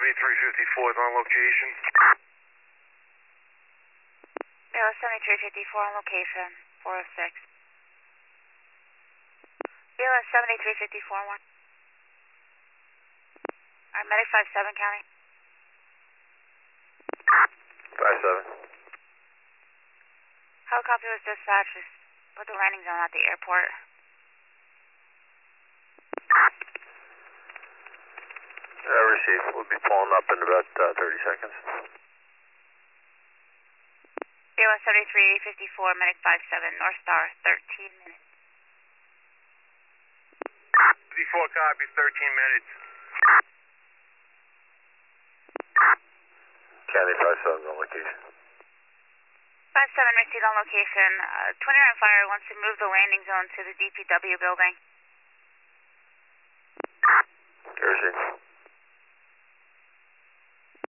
7354 is on location. Kilo 7354 on location, 406. Kilo 7354 1. Alright, medic 57 county. 57. Helicopter was dispatched. Just put the landing zone at the airport. Received. We'll be pulling up in about 30 seconds. Kilo 7354, medic 57, North Star, 13 minutes. 54 copy, 13 minutes. County 57 on location. 57 received on location. Twin Air and Fire wants to move the landing zone to the DPW building.